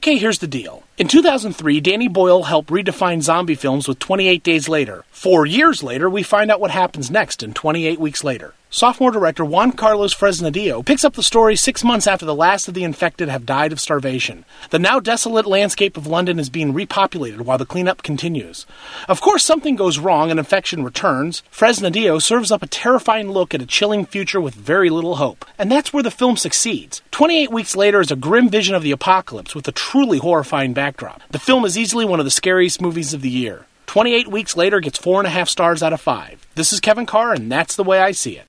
Okay, here's the deal. In 2003, Danny Boyle helped redefine zombie films with 28 Days Later. 4 years later, we find out what happens next in 28 Weeks Later. Sophomore director Juan Carlos Fresnadillo picks up the story 6 months after the last of the infected have died of starvation. The now desolate landscape of London is being repopulated while the cleanup continues. Of course, something goes wrong and infection returns. Fresnadillo serves up a terrifying look at a chilling future with very little hope. And that's where the film succeeds. 28 Weeks Later is a grim vision of the apocalypse with a truly horrifying backdrop. The film is easily one of the scariest movies of the year. 28 Weeks Later gets 4.5 stars out of 5. This is Kevin Carr, and that's the way I see it.